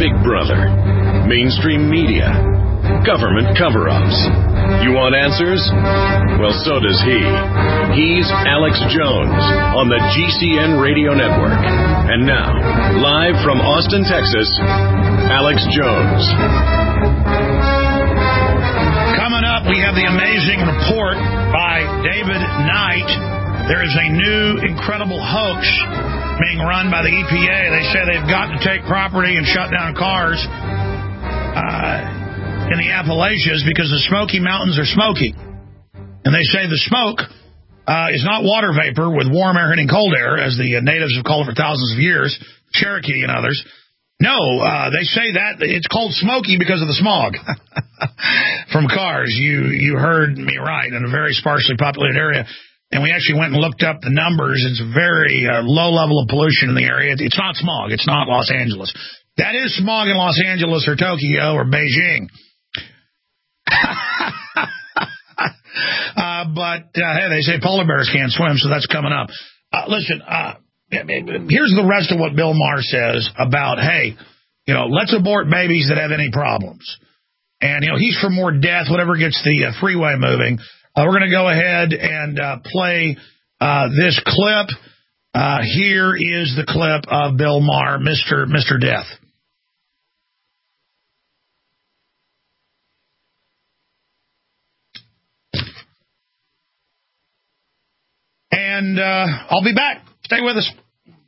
Big Brother, mainstream media, government cover-ups. You want answers? Well, so does he. He's Alex Jones on the GCN Radio Network. And now, live from Austin, Texas, Alex Jones. Coming up, we have the amazing report by David Knight. There is a new incredible hoax being run by the EPA. They say they've got to take property and shut down cars in the Appalachians because the Smoky Mountains are smoky. And they say the smoke is not water vapor with warm air hitting cold air, as the natives have called it for thousands of years, Cherokee and others. No, they say that it's called smoky because of the smog from cars. You heard me right, in a very sparsely populated area. And we actually went and looked up the numbers. It's a very low level of pollution in the area. It's not smog. It's not Los Angeles. That is smog in Los Angeles or Tokyo or Beijing. But hey, they say polar bears can't swim, so that's coming up. Listen, here's the rest of what Bill Maher says about, hey, let's abort babies that have any problems. And, he's for more death, whatever gets the freeway moving. We're going to go ahead and play this clip. Here is the clip of Bill Maher, Mr. Death. And I'll be back. Stay with us.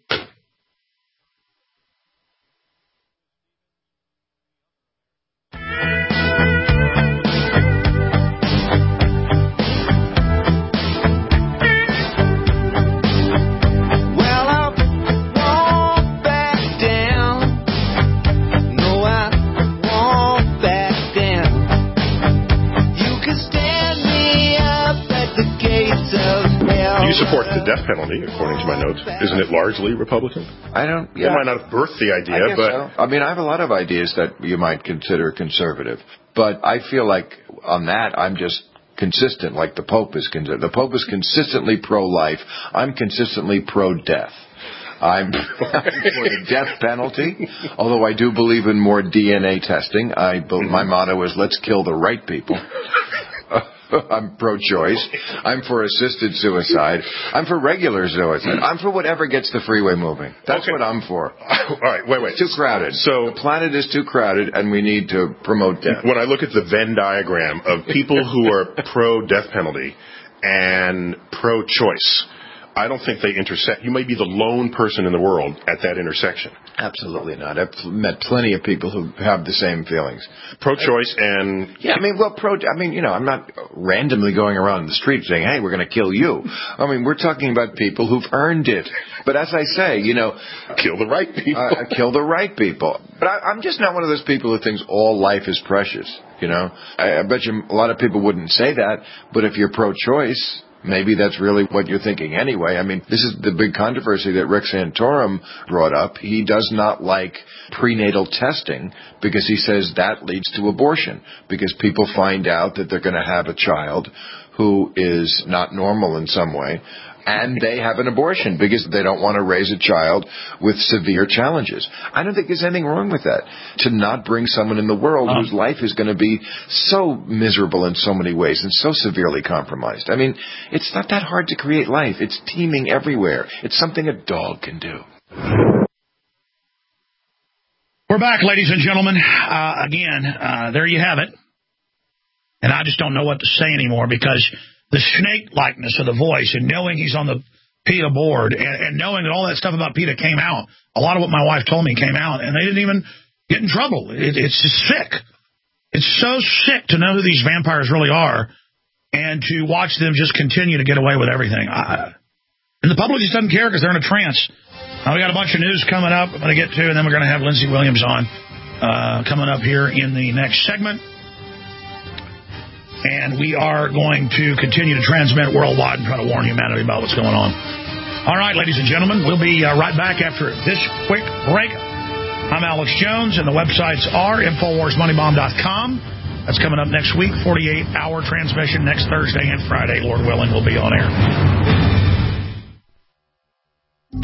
You support the death penalty, according to my notes. Isn't it largely Republican? I don't. Yeah. You might not have birthed the idea, but so. I mean, I have a lot of ideas that you might consider conservative, but I feel like on that I'm just consistent, like the Pope is. The Pope is consistently pro-life. I'm consistently pro-death. I'm for the death penalty, although I do believe in more DNA testing. My motto is let's kill the right people. I'm pro-choice. I'm for assisted suicide. I'm for regular suicide. I'm for whatever gets the freeway moving. That's what I'm for. All right, wait. It's too crowded. So the planet is too crowded, and we need to promote death. When I look at the Venn diagram of people who are pro-death penalty and pro-choice, I don't think they intersect. You may be the lone person in the world at that intersection. Absolutely not. I've met plenty of people who have the same feelings. Pro-choice and... Yeah, I'm not randomly going around the street saying, hey, we're going to kill you. I mean, we're talking about people who've earned it. But as I say, kill the right people. Kill the right people. But I'm just not one of those people who thinks all life is precious, I bet you a lot of people wouldn't say that, but if you're pro-choice... maybe that's really what you're thinking anyway. I mean, this is the big controversy that Rick Santorum brought up. He does not like prenatal testing because he says that leads to abortion, because people find out that they're going to have a child who is not normal in some way, and they have an abortion because they don't want to raise a child with severe challenges. I don't think there's anything wrong with that, to not bring someone in the world whose life is going to be so miserable in so many ways and so severely compromised. I mean, it's not that hard to create life. It's teeming everywhere. It's something a dog can do. We're back, ladies and gentlemen. Again, there you have it. And I just don't know what to say anymore, because the snake-likeness of the voice, and knowing he's on the PETA board, and knowing that all that stuff about PETA came out, a lot of what my wife told me came out, and they didn't even get in trouble. It's just sick. It's so sick to know who these vampires really are, and to watch them just continue to get away with everything. And the public just doesn't care because they're in a trance. Now, we got a bunch of news coming up I'm going to get to, and then we're going to have Lindsey Williams on coming up here in the next segment. And we are going to continue to transmit worldwide and try to warn humanity about what's going on. All right, ladies and gentlemen, we'll be right back after this quick break. I'm Alex Jones, and the websites are InfoWarsMoneyBomb.com. That's coming up next week, 48-hour transmission next Thursday and Friday. Lord willing, we'll be on air.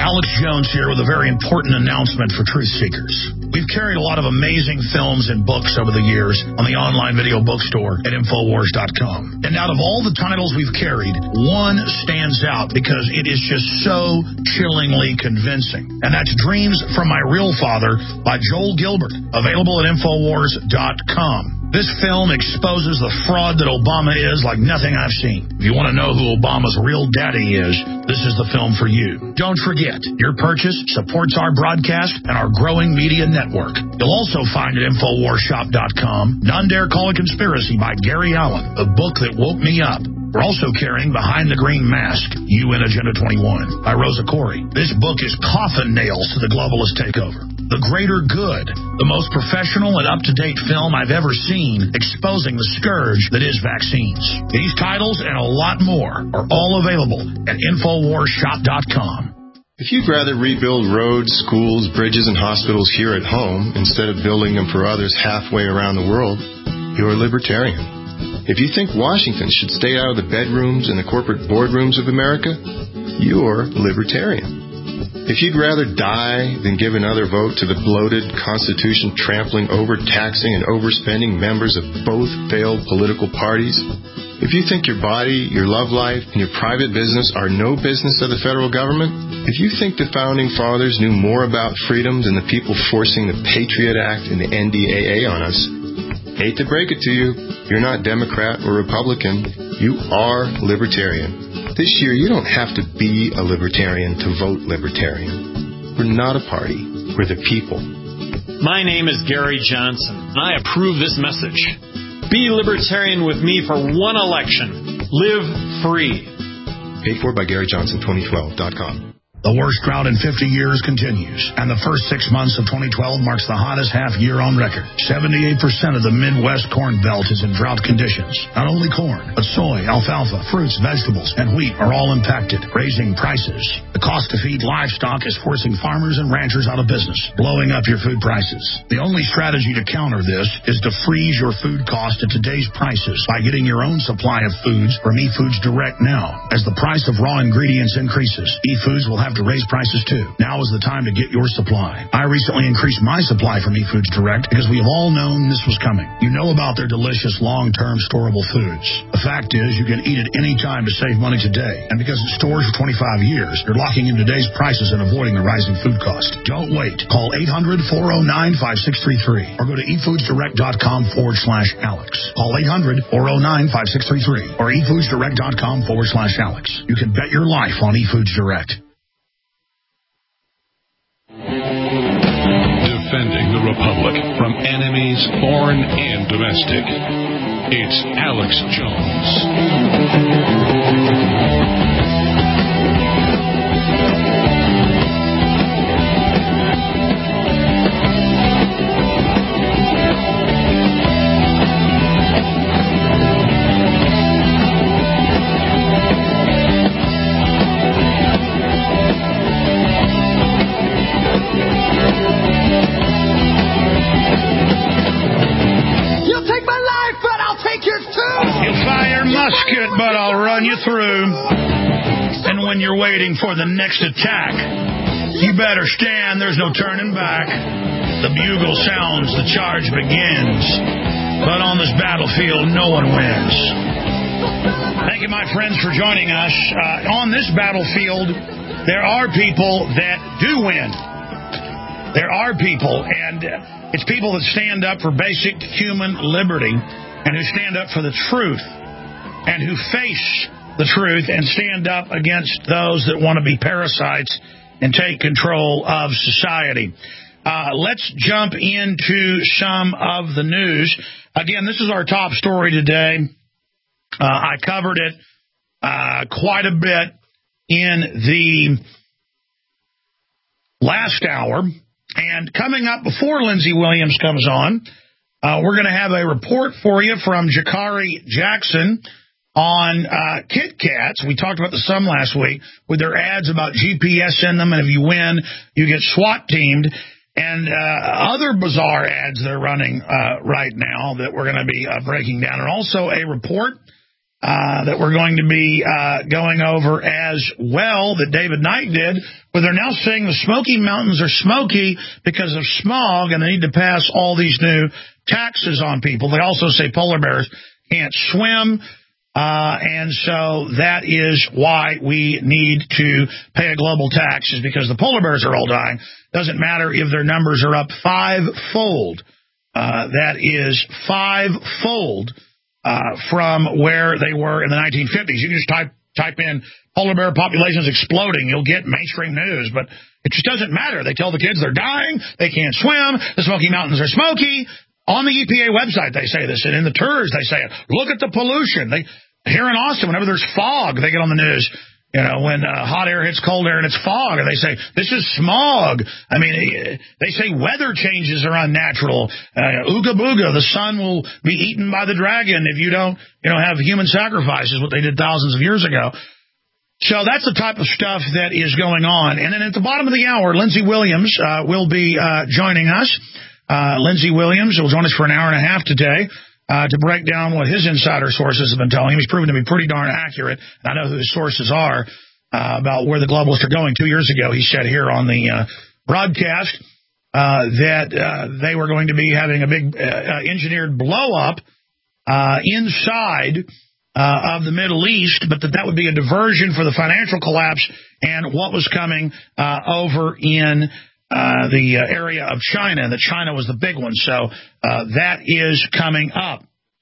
Alex Jones here with a very important announcement for truth seekers. We've carried a lot of amazing films and books over the years on the online video bookstore at Infowars.com. And out of all the titles we've carried, one stands out because it is just so chillingly convincing. And that's Dreams from My Real Father by Joel Gilbert, available at Infowars.com. This film exposes the fraud that Obama is like nothing I've seen. If you want to know who Obama's real daddy is, this is the film for you. Don't forget, your purchase supports our broadcast and our growing media network. You'll also find at InfoWarsShop.com None Dare Call a Conspiracy by Gary Allen, a book that woke me up. We're also carrying Behind the Green Mask, UN Agenda 21 by Rosa Corey. This book is coffin nails to the globalist takeover. The Greater Good, the most professional and up-to-date film I've ever seen exposing the scourge that is vaccines. These titles and a lot more are all available at InfoWarsShop.com. If you'd rather rebuild roads, schools, bridges, and hospitals here at home instead of building them for others halfway around the world, you're a libertarian. If you think Washington should stay out of the bedrooms and the corporate boardrooms of America, you're libertarian. If you'd rather die than give another vote to the bloated, Constitution-trampling, overtaxing, and overspending members of both failed political parties, if you think your body, your love life, and your private business are no business of the federal government, if you think the Founding Fathers knew more about freedom than the people forcing the Patriot Act and the NDAA on us, hate to break it to you, you're not Democrat or Republican, you are libertarian. This year, you don't have to be a libertarian to vote libertarian. We're not a party. We're the people. My name is Gary Johnson, and I approve this message. Be libertarian with me for one election. Live free. Paid for by GaryJohnson2012.com. The worst drought in 50 years continues, and the first 6 months of 2012 marks the hottest half year on record. 78% of the Midwest corn belt is in drought conditions. Not only corn, but soy, alfalfa, fruits, vegetables, and wheat are all impacted, raising prices. The cost to feed livestock is forcing farmers and ranchers out of business, blowing up your food prices. The only strategy to counter this is to freeze your food cost at today's prices by getting your own supply of foods from eFoods Direct now. As the price of raw ingredients increases, eFoods will have to raise prices too. Now is the time to get your supply. I recently increased my supply from eFoods Direct because we have all known this was coming. You know about their delicious long-term storable foods. The fact is you can eat it any time to save money today. And because it stores for 25 years, you're locking in today's prices and avoiding the rising food cost. Don't wait. Call 800-409-5633 or go to eFoodsDirect.com/Alex. Call 800-409-5633 or eFoodsDirect.com/Alex. You can bet your life on eFoods Direct. Defending the Republic from enemies, foreign and domestic. It's Alex Jones. Musket, but I'll run you through. And when you're waiting for the next attack, you better stand. There's no turning back. The bugle sounds, the charge begins. But on this battlefield, no one wins. Thank you, my friends, for joining us. On this battlefield, there are people that do win. There are people, and it's people that stand up for basic human liberty and who stand up for the truth, and who face the truth and stand up against those that want to be parasites and take control of society. Let's jump into some of the news. Again, this is our top story today. I covered it quite a bit in the last hour. And coming up before Lindsey Williams comes on, we're going to have a report for you from Jakari Jackson on Kit Kats. We talked about some last week with their ads about GPS in them, and if you win, you get SWAT teamed, and other bizarre ads they're running right now that we're going to be breaking down. And also a report that we're going to be going over as well, that David Knight did, where they're now saying the Smoky Mountains are smoky because of smog, and they need to pass all these new taxes on people. They also say polar bears can't swim, and so that is why we need to pay a global tax, is because the polar bears are all dying. Doesn't matter if their numbers are up fivefold. That is fivefold from where they were in the 1950s. You can just type in polar bear populations exploding. You'll get mainstream news, but it just doesn't matter. They tell the kids they're dying, they can't swim, the Smoky Mountains are smoky. On the EPA website, they say this, and in the tours, they say it. Look at the pollution. Here in Austin, whenever there's fog, they get on the news. You know, when hot air hits cold air and it's fog, and they say, this is smog. I mean, they say weather changes are unnatural. Ooga booga, the sun will be eaten by the dragon if you don't, have human sacrifices, what they did thousands of years ago. So that's the type of stuff that is going on. And then at the bottom of the hour, Lindsey Williams will be joining us. Lindsey Williams will join us for an hour and a half today to break down what his insider sources have been telling him. He's proven to be pretty darn accurate. And I know who his sources are about where the globalists are going. 2 years ago, he said here on the broadcast that they were going to be having a big engineered blow-up inside of the Middle East, but that would be a diversion for the financial collapse and what was coming over in the area of China, and that China was the big one. So that is coming up.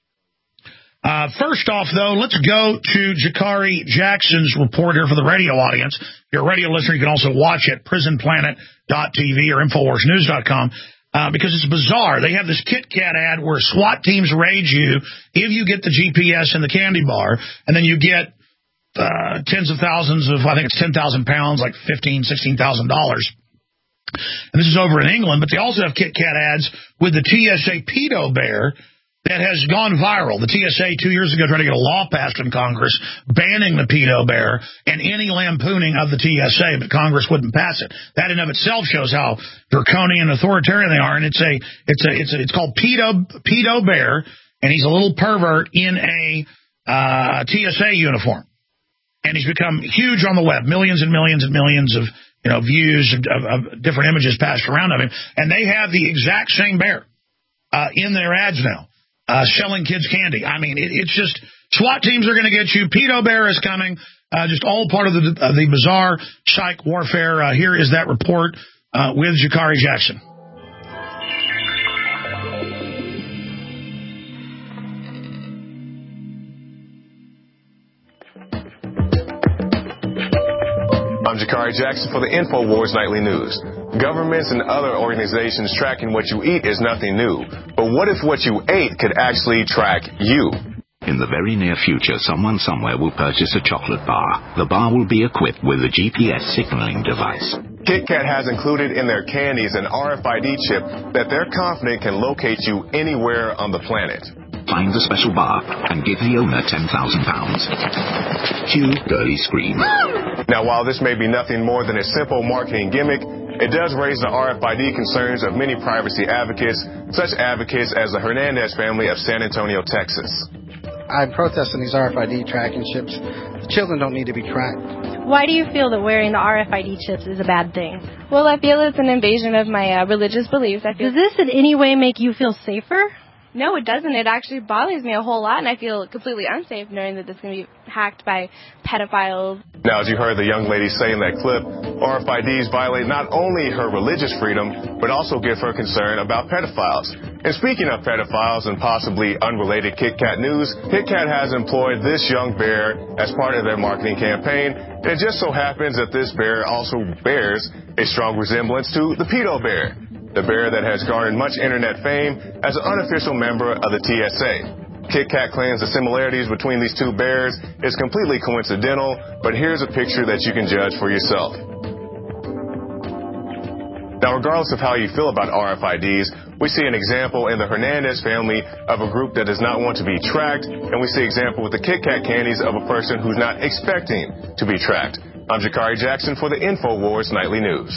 First off, though, let's go to Jakari Jackson's report here for the radio audience. If you're a radio listener, you can also watch it, prisonplanet.tv or InfoWarsNews.com, because it's bizarre. They have this Kit Kat ad where SWAT teams raid you if you get the GPS in the candy bar, and then you get tens of thousands of, I think it's 10,000 pounds, like $15,000, $16,000. And this is over in England, but they also have Kit Kat ads with the TSA pedo bear that has gone viral. The TSA 2 years ago tried to get a law passed in Congress banning the pedo bear and any lampooning of the TSA, but Congress wouldn't pass it. That in of itself shows how draconian and authoritarian they are. And it's called pedo bear, and he's a little pervert in a TSA uniform, and he's become huge on the web. Millions and millions and millions of views of different images passed around of him. And they have the exact same bear in their ads now, selling kids candy. I mean, it's just SWAT teams are going to get you. Pedo bear is coming. Just all part of the bizarre psych warfare. Here is that report with Jakari Jackson. I'm Jakari Jackson for the InfoWars Nightly News. Governments and other organizations tracking what you eat is nothing new. But what if what you ate could actually track you? In the very near future, someone somewhere will purchase a chocolate bar. The bar will be equipped with a GPS signaling device. Kit Kat has included in their candies an RFID chip that they're confident can locate you anywhere on the planet. Find the special bar and give the owner £10,000. Cue girly scream. Now, while this may be nothing more than a simple marketing gimmick, it does raise the RFID concerns of many privacy advocates, such advocates as the Hernandez family of San Antonio, Texas. I'm protesting these RFID tracking chips. The children don't need to be tracked. Why do you feel that wearing the RFID chips is a bad thing? Well, I feel it's an invasion of my religious beliefs. Does this in any way make you feel safer? No, it doesn't. It actually bothers me a whole lot, and I feel completely unsafe knowing that this is going to be hacked by pedophiles. Now, as you heard the young lady say in that clip, RFIDs violate not only her religious freedom, but also give her concern about pedophiles. And speaking of pedophiles and possibly unrelated Kit Kat news, Kit Kat has employed this young bear as part of their marketing campaign. And it just so happens that this bear also bears a strong resemblance to the pedo bear, the bear that has garnered much internet fame as an unofficial member of the TSA. Kit Kat claims the similarities between these two bears is completely coincidental, but here's a picture that you can judge for yourself. Now, regardless of how you feel about RFIDs, we see an example in the Hernandez family of a group that does not want to be tracked, and we see an example with the Kit Kat candies of a person who's not expecting to be tracked. I'm Jakari Jackson for the InfoWars Nightly News.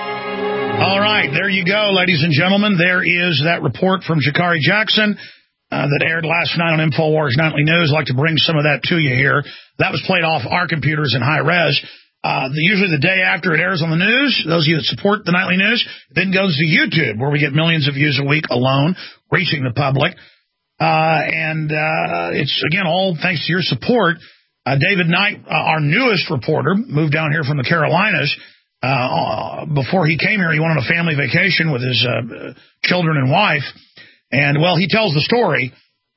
All right, there you go, ladies and gentlemen. There is that report from Jakari Jackson. that aired last night on InfoWars Nightly News. I'd like to bring some of that to you here. That was played off our computers in high res. Usually the day after it airs on the news, those of you that support the Nightly News, then goes to YouTube, where we get millions of views a week alone, reaching the public. It's, again, all thanks to your support. David Knight, our newest reporter, moved down here from the Carolinas. Before he came here, he went on a family vacation with his children and wife. And, well, he tells the story,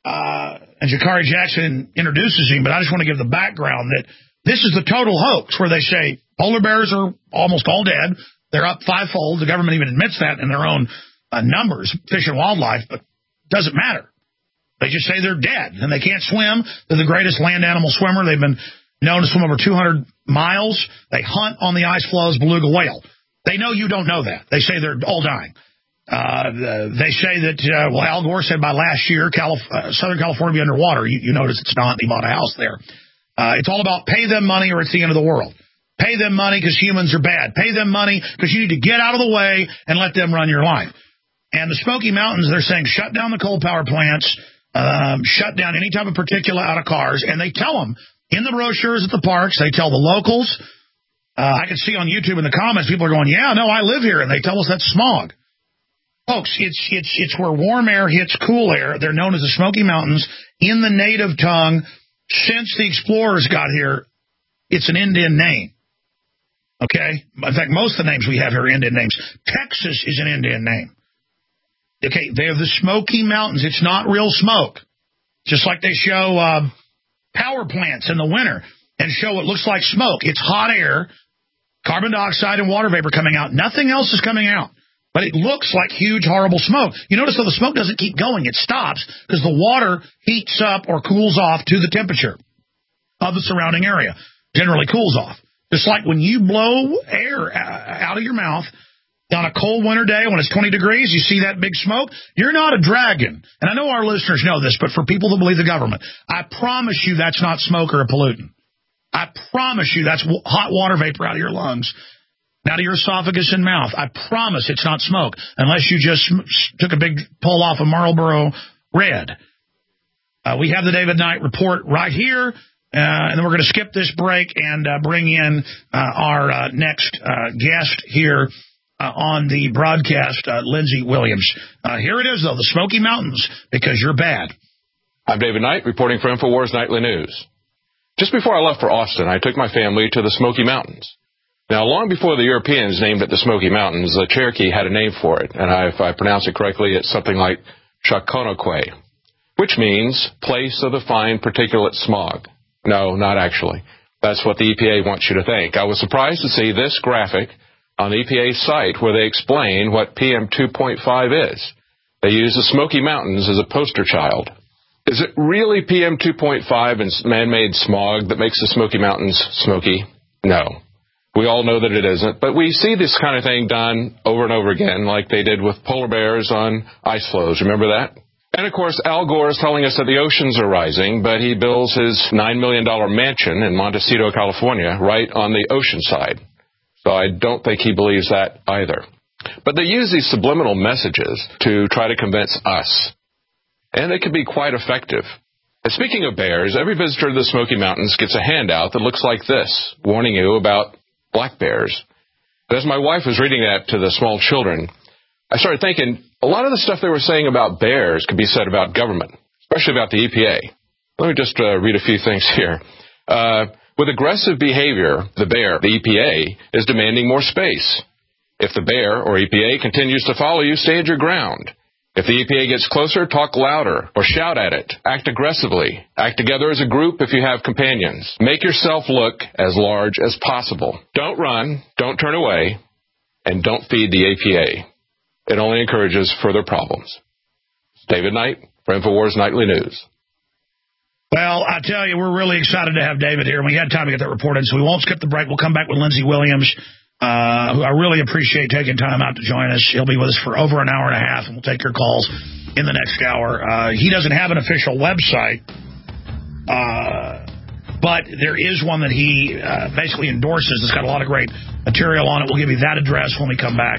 and Jakari Jackson introduces him, but I just want to give the background that this is the total hoax, where they say polar bears are almost all dead. They're up fivefold. The government even admits that in their own numbers, Fish and Wildlife, but it doesn't matter. They just say they're dead, and they can't swim. They're the greatest land animal swimmer. They've been known to swim over 200 miles. They hunt on the ice floes, beluga whale. They know you don't know that. They say they're all dying. They say that, Al Gore said by last year, Southern California will be underwater. You notice it's not. He bought a house there. It's all about pay them money or it's the end of the world. Pay them money because humans are bad. Pay them money because you need to get out of the way and let them run your life. And the Smoky Mountains, they're saying shut down the coal power plants, shut down any type of particulate out of cars, and they tell them in the brochures at the parks, they tell the locals. I can see on YouTube in the comments, people are going, yeah, no, I live here, and they tell us that's smog. Folks, it's where warm air hits cool air. They're known as the Smoky Mountains. In the native tongue, since the explorers got here, it's an Indian name. Okay? In fact, most of the names we have here are Indian names. Texas is an Indian name. Okay, they're the Smoky Mountains. It's not real smoke. Just like they show power plants in the winter and show what looks like smoke. It's hot air, carbon dioxide and water vapor coming out. Nothing else is coming out. But it looks like huge, horrible smoke. You notice, though, the smoke doesn't keep going. It stops because the water heats up or cools off to the temperature of the surrounding area. Generally cools off. Just like when you blow air out of your mouth on a cold winter day when it's 20 degrees, you see that big smoke. You're not a dragon. And I know our listeners know this, but for people that believe the government, I promise you that's not smoke or a pollutant. I promise you that's hot water vapor out of your lungs, out of your esophagus and mouth. I promise it's not smoke, unless you just took a big pull off of Marlboro Red. We have the David Knight report right here, and then we're going to skip this break and bring in our next guest here on the broadcast, Lindsey Williams. Here it is, though, the Smoky Mountains, because you're bad. I'm David Knight, reporting for InfoWars Nightly News. Just before I left for Austin, I took my family to the Smoky Mountains. Now, long before the Europeans named it the Smoky Mountains, the Cherokee had a name for it, and if I pronounce it correctly, it's something like Chaconoque, which means place of the fine particulate smog. No, not actually. That's what the EPA wants you to think. I was surprised to see this graphic on the EPA's site where they explain what PM 2.5 is. They use the Smoky Mountains as a poster child. Is it really PM 2.5 and man-made smog that makes the Smoky Mountains smoky? No. We all know that it isn't, but we see this kind of thing done over and over again, like they did with polar bears on ice floes. Remember that? And, of course, Al Gore is telling us that the oceans are rising, but he builds his $9 million mansion in Montecito, California, right on the ocean side. So I don't think he believes that either. But they use these subliminal messages to try to convince us, and they can be quite effective. And speaking of bears, every visitor to the Smoky Mountains gets a handout that looks like this, warning you about black bears. And as my wife was reading that to the small children, I started thinking a lot of the stuff they were saying about bears could be said about government, especially about the EPA. Let me just read a few things here. With aggressive behavior, the bear, the EPA, is demanding more space. If the bear or EPA continues to follow you, stand your ground. If the EPA gets closer, talk louder or shout at it. Act aggressively. Act together as a group if you have companions. Make yourself look as large as possible. Don't run, don't turn away, and don't feed the EPA. It only encourages further problems. David Knight for InfoWars Nightly News. Well, I tell you, we're really excited to have David here, and we had time to get that report in, so we won't skip the break. We'll come back with Lindsey Williams, who I really appreciate taking time out to join us. He'll be with us for over an hour and a half, and we'll take your calls in the next hour. He doesn't have an official website, but there is one that he basically endorses. It's got a lot of great material on it. We'll give you that address when we come back.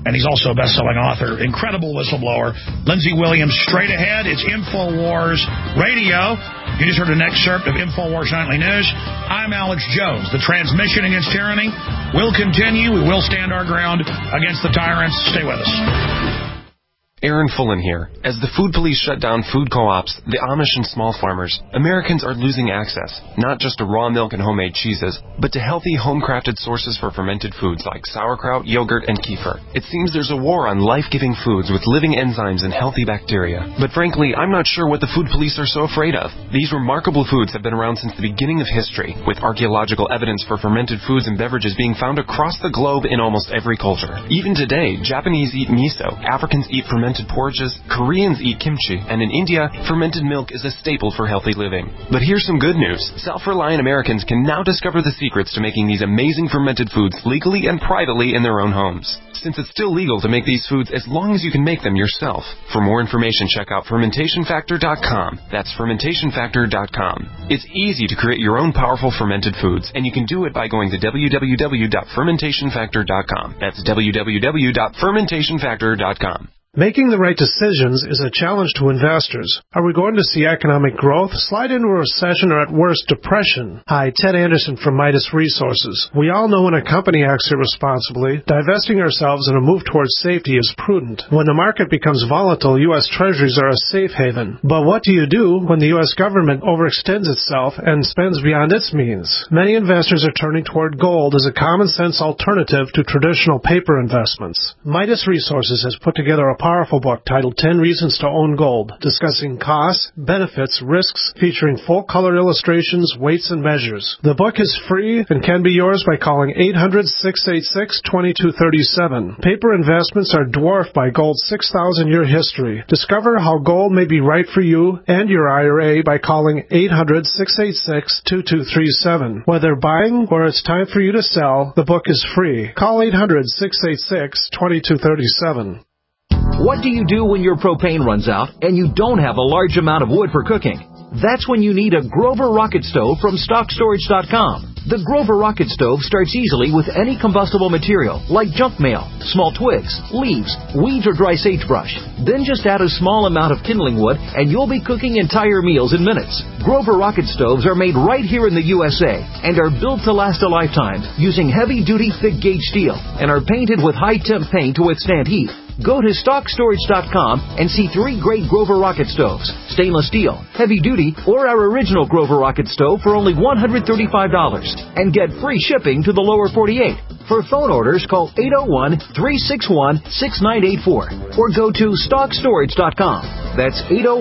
and he's also a best-selling author, incredible whistleblower. Lindsey Williams, straight ahead. It's InfoWars Radio. You just heard an excerpt of InfoWars Nightly News. I'm Alex Jones. The transmission against tyranny will continue. We will stand our ground against the tyrants. Stay with us. Aaron Fullen here. As the food police shut down food co-ops, the Amish and small farmers, Americans are losing access, not just to raw milk and homemade cheeses, but to healthy, home-crafted sources for fermented foods like sauerkraut, yogurt, and kefir. It seems there's a war on life-giving foods with living enzymes and healthy bacteria. But frankly, I'm not sure what the food police are so afraid of. These remarkable foods have been around since the beginning of history, with archaeological evidence for fermented foods and beverages being found across the globe in almost every culture. Even today, Japanese eat miso, Africans eat fermented porridges, Koreans eat kimchi, and in India, fermented milk is a staple for healthy living. But here's some good news. Self-reliant Americans can now discover the secrets to making these amazing fermented foods legally and privately in their own homes. Since it's still legal to make these foods as long as you can make them yourself. For more information, check out fermentationfactor.com. That's fermentationfactor.com. It's easy to create your own powerful fermented foods, and you can do it by going to www.fermentationfactor.com. That's www.fermentationfactor.com. Making the right decisions is a challenge to investors. Are we going to see economic growth, slide into a recession, or at worst, depression? Hi, Ted Anderson from Midas Resources. We all know when a company acts irresponsibly, divesting ourselves in a move towards safety is prudent. When the market becomes volatile, U.S. Treasuries are a safe haven. But what do you do when the U.S. government overextends itself and spends beyond its means? Many investors are turning toward gold as a common-sense alternative to traditional paper investments. Midas Resources has put together a powerful book titled 10 Reasons to Own Gold, discussing costs, benefits, risks, featuring full-color illustrations, weights, and measures. The book is free and can be yours by calling 800-686-2237. Paper investments are dwarfed by gold's 6,000-year history. Discover how gold may be right for you and your IRA by calling 800-686-2237. Whether buying or it's time for you to sell, the book is free. Call 800-686-2237. What do you do when your propane runs out and you don't have a large amount of wood for cooking? That's when you need a Grover Rocket Stove from StockStorage.com. The Grover Rocket Stove starts easily with any combustible material, like junk mail, small twigs, leaves, weeds, or dry sagebrush. Then just add a small amount of kindling wood and you'll be cooking entire meals in minutes. Grover Rocket Stoves are made right here in the USA and are built to last a lifetime using heavy-duty thick-gauge steel and are painted with high-temp paint to withstand heat. Go to StockStorage.com and see 3 great Grover Rocket Stoves, stainless steel, heavy-duty, or our original Grover Rocket Stove for only $135, and get free shipping to the lower 48. For phone orders, call 801-361-6984 or go to StockStorage.com. That's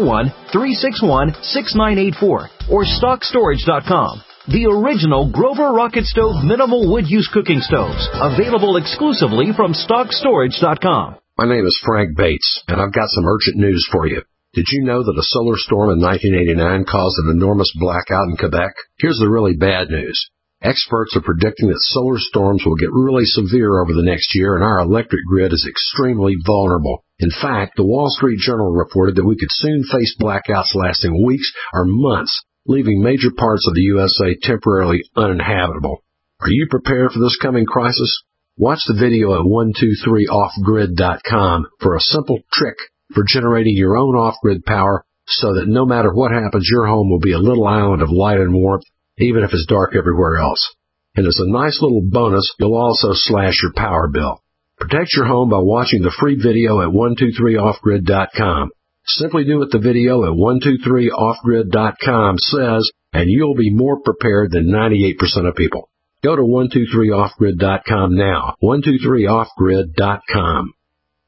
801-361-6984 or StockStorage.com. The original Grover Rocket Stove minimal wood use cooking stoves, available exclusively from StockStorage.com. My name is Frank Bates, and I've got some urgent news for you. Did you know that a solar storm in 1989 caused an enormous blackout in Quebec? Here's the really bad news. Experts are predicting that solar storms will get really severe over the next year, and our electric grid is extremely vulnerable. In fact, the Wall Street Journal reported that we could soon face blackouts lasting weeks or months, leaving major parts of the USA temporarily uninhabitable. Are you prepared for this coming crisis? Watch the video at 123offgrid.com for a simple trick for generating your own off-grid power so that no matter what happens, your home will be a little island of light and warmth, even if it's dark everywhere else. And as a nice little bonus, you'll also slash your power bill. Protect your home by watching the free video at 123offgrid.com. Simply do what the video at 123offgrid.com says, and you'll be more prepared than 98% of people. Go to 123offgrid.com now. 123offgrid.com.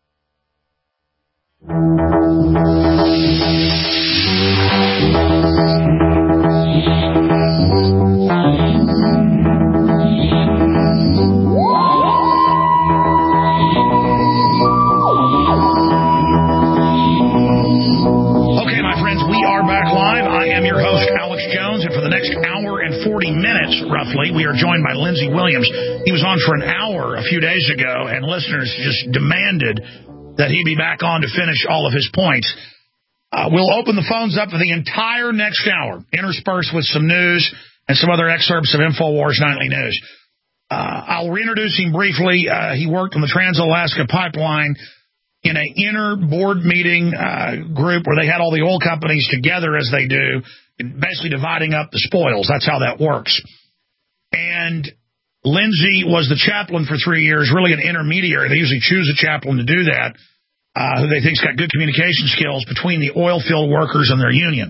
Okay, my friends, we are back live. I am your host, Alex Jones, and for the next hour and 40 minutes, roughly, we are joined by Lindsey Williams. He was on for an hour a few days ago, and listeners just demanded that he be back on to finish all of his points. We'll open the phones up for the entire next hour, interspersed with some news and some other excerpts of InfoWars Nightly News. I'll reintroduce him briefly. He worked on the Trans-Alaska Pipeline in an inner board meeting group where they had all the oil companies together as they do, basically dividing up the spoils. That's how that works. And Lindsey was the chaplain for 3 years, really an intermediary. They usually choose a chaplain to do that, who they think's got good communication skills between the oil field workers and their unions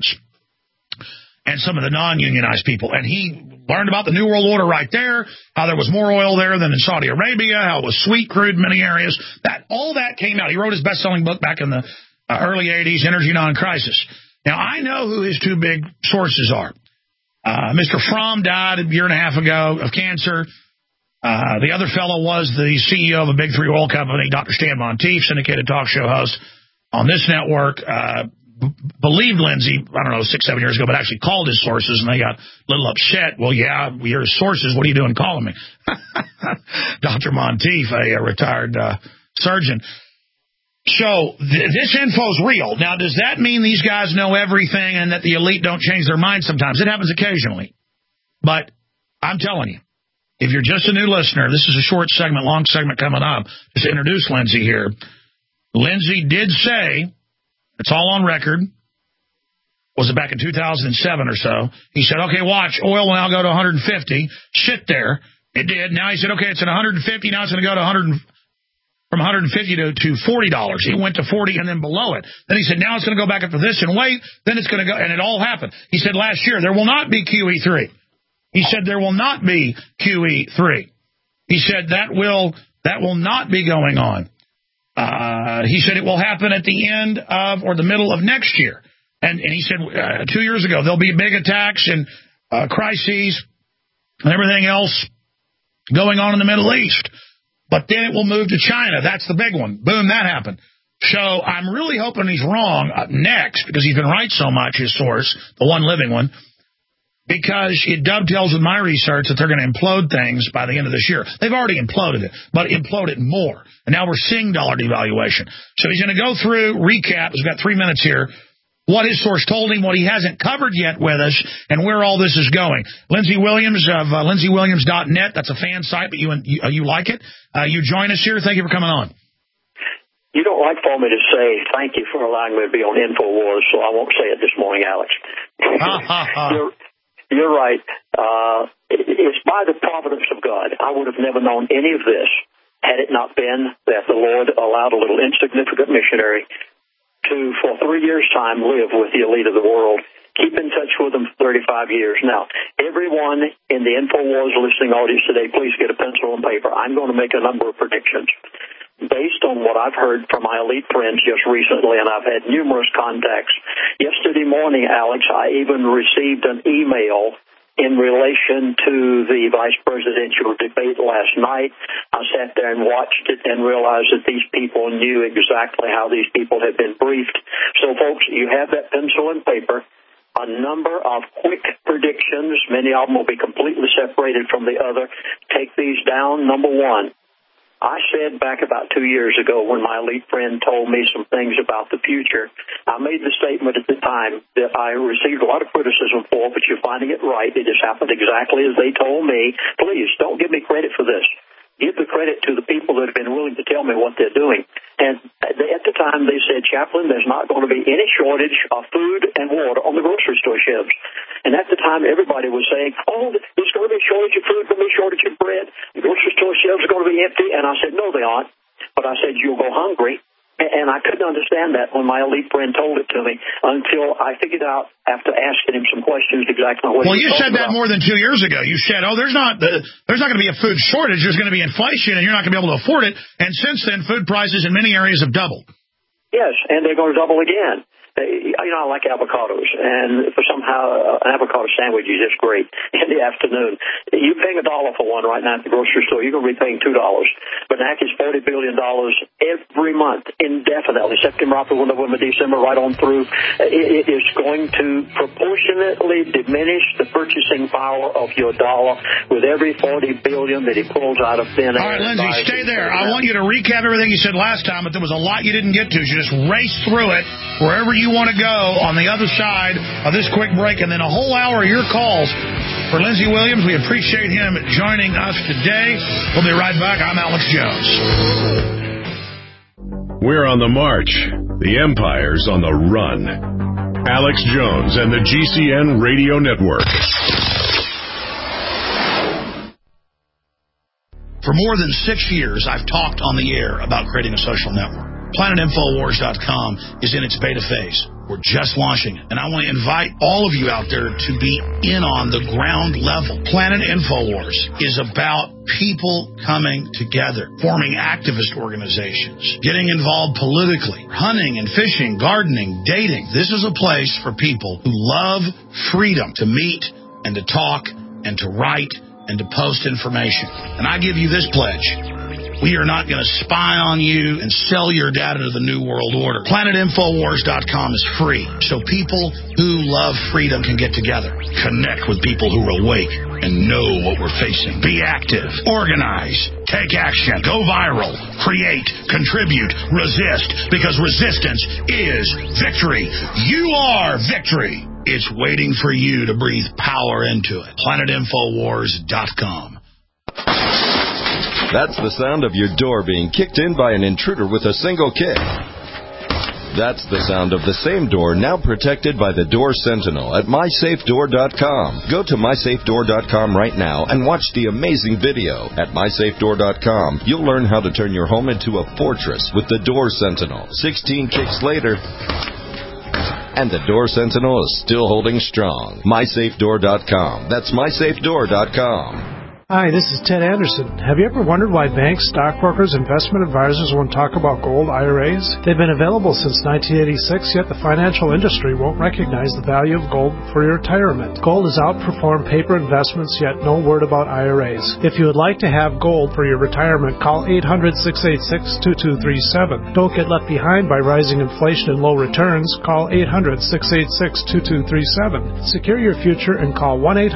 and some of the non-unionized people. And he learned about the New World Order right there, how there was more oil there than in Saudi Arabia, how it was sweet crude in many areas. All that came out. He wrote his best-selling book back in the early 80s, Energy Non-Crisis. Now, I know who his two big sources are. Mr. Fromm died a year and a half ago of cancer. The other fellow was the CEO of a big three oil company, Dr. Stan Monteith, syndicated talk show host on this network. Believed Lindsey, I don't know, 6-7 years ago, but actually called his sources, and they got a little upset. Well, yeah, you're his sources. What are you doing calling me? Dr. Monteith, a retired surgeon. So this info's real. Now, does that mean these guys know everything and that the elite don't change their minds sometimes? It happens occasionally. But I'm telling you, if you're just a new listener, this is a short segment, long segment coming up, just to introduce Lindsey here. Lindsey did say, it's all on record, was it back in 2007 or so? He said, okay, watch, oil will now go to 150. Sit there. It did. Now he said, okay, it's at 150. Now it's going to go to from 150 to $40. It went to 40 and then below it. Then he said, now it's going to go back up to this and wait. Then it's going to go, and it all happened. He said last year, there will not be QE3. He said there will not be QE3. He said that will not be going on. He said it will happen at the end of or the middle of next year. And he said 2 years ago, there'll be big attacks and crises and everything else going on in the Middle East. But then it will move to China. That's the big one. Boom, that happened. So I'm really hoping he's wrong next, because he's been right so much, his source, the one living one, because it dovetails with my research that they're going to implode things by the end of this year. They've already imploded it, but implode it more. And now we're seeing dollar devaluation. So he's going to go through, recap, we've got 3 minutes here, what his source told him, what he hasn't covered yet with us, and where all this is going. Lindsey Williams of LindseyWilliams.net. That's a fan site, but you like it. You join us here. Thank you for coming on. You don't like for me to say thank you for allowing me to be on InfoWars, so I won't say it this morning, Alex. You're right. It's by the providence of God. I would have never known any of this had it not been that the Lord allowed a little insignificant missionary to, for 3 years' time, live with the elite of the world, keep in touch with them for 35 years. Now, everyone in the InfoWars listening audience today, please get a pencil and paper. I'm going to make a number of predictions based on what I've heard from my elite friends just recently, and I've had numerous contacts. Yesterday morning, Alex, I even received an email in relation to the vice presidential debate last night. I sat there and watched it and realized that these people knew exactly how these people had been briefed. So, folks, you have that pencil and paper. A number of quick predictions. Many of them will be completely separated from the other. Take these down. Number one, I said back about 2 years ago when my elite friend told me some things about the future, I made the statement at the time that I received a lot of criticism for, but you're finding it right. It just happened exactly as they told me. Please, don't give me credit for this. Give the credit to the people that have been willing to tell me what they're doing. And at the time, they said, Chaplain, there's not going to be any shortage of food and water on the grocery store shelves. And at the time, everybody was saying, oh, there's going to be a shortage of food, there'll be a shortage of bread. The grocery store shelves are going to be empty. And I said, no, they aren't. But I said, you'll go hungry. And I couldn't understand that when my elite friend told it to me until I figured out after asking him some questions exactly what he was talking about. Well, you said that more than 2 years ago. You said, there's not going to be a food shortage. There's going to be inflation, and you're not going to be able to afford it. And since then, food prices in many areas have doubled. Yes, and they're going to double again. You know, I like avocados, and for somehow an avocado sandwich is just great in the afternoon. You're paying $1 for one right now at the grocery store. You're going to be paying $2. Banac is $40 billion every month, indefinitely. September, October, November, December, right on through. It is going to proportionately diminish the purchasing power of your dollar with every $40 billion that he pulls out of thin air. All right, Lindsey, stay there. I want you to recap everything you said last time, but there was a lot you didn't get to. You just raced through it wherever you want to go on the other side of this quick break, and then a whole hour of your calls. For Lindsey Williams, we appreciate him joining us today. We'll be right back. I'm Alex Jones. We're on the march. The empire's on the run. Alex Jones and the GCN Radio Network. For more than 6 years, I've talked on the air about creating a social network. PlanetInfoWars.com is in its beta phase. We're just launching it. And I want to invite all of you out there to be in on the ground level. Planet InfoWars is about people coming together, forming activist organizations, getting involved politically, hunting and fishing, gardening, dating. This is a place for people who love freedom to meet and to talk and to write and to post information. And I give you this pledge. We are not going to spy on you and sell your data to the New World Order. PlanetInfoWars.com is free, so people who love freedom can get together, connect with people who are awake and know what we're facing. Be active, organize, take action, go viral, create, contribute, resist, because resistance is victory. You are victory. It's waiting for you to breathe power into it. PlanetInfoWars.com. That's the sound of your door being kicked in by an intruder with a single kick. That's the sound of the same door now protected by the Door Sentinel at MySafeDoor.com. Go to MySafeDoor.com right now and watch the amazing video. At MySafeDoor.com, you'll learn how to turn your home into a fortress with the Door Sentinel. 16 kicks later, and the Door Sentinel is still holding strong. MySafeDoor.com. That's MySafeDoor.com. Hi, this is Ted Anderson. Have you ever wondered why banks, stockbrokers, investment advisors won't talk about gold IRAs? They've been available since 1986, yet the financial industry won't recognize the value of gold for your retirement. Gold has outperformed paper investments, yet no word about IRAs. If you would like to have gold for your retirement, call 800-686-2237. Don't get left behind by rising inflation and low returns. Call 800-686-2237. Secure your future and call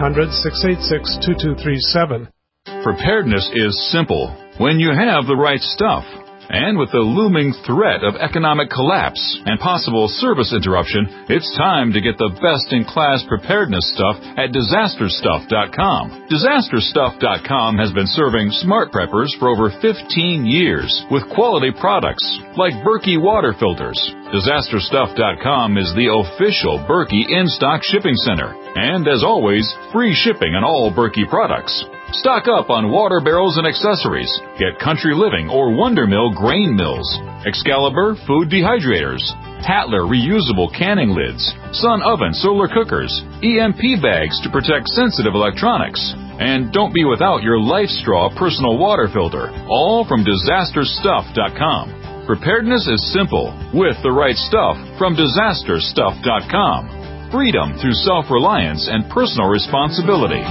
1-800-686-2237. Preparedness is simple when you have the right stuff. And with the looming threat of economic collapse and possible service interruption, it's time to get the best-in-class preparedness stuff at DisasterStuff.com. DisasterStuff.com has been serving smart preppers for over 15 years with quality products like Berkey water filters. DisasterStuff.com is the official Berkey in-stock shipping center. And as always, free shipping on all Berkey products. Stock up on water barrels and accessories. Get Country Living or Wonder Mill grain mills, Excalibur food dehydrators, Hatler reusable canning lids, Sun oven solar cookers, EMP bags to protect sensitive electronics. And don't be without your LifeStraw personal water filter, all from DisasterStuff.com. Preparedness is simple with the right stuff from DisasterStuff.com. Freedom through self-reliance and personal responsibility.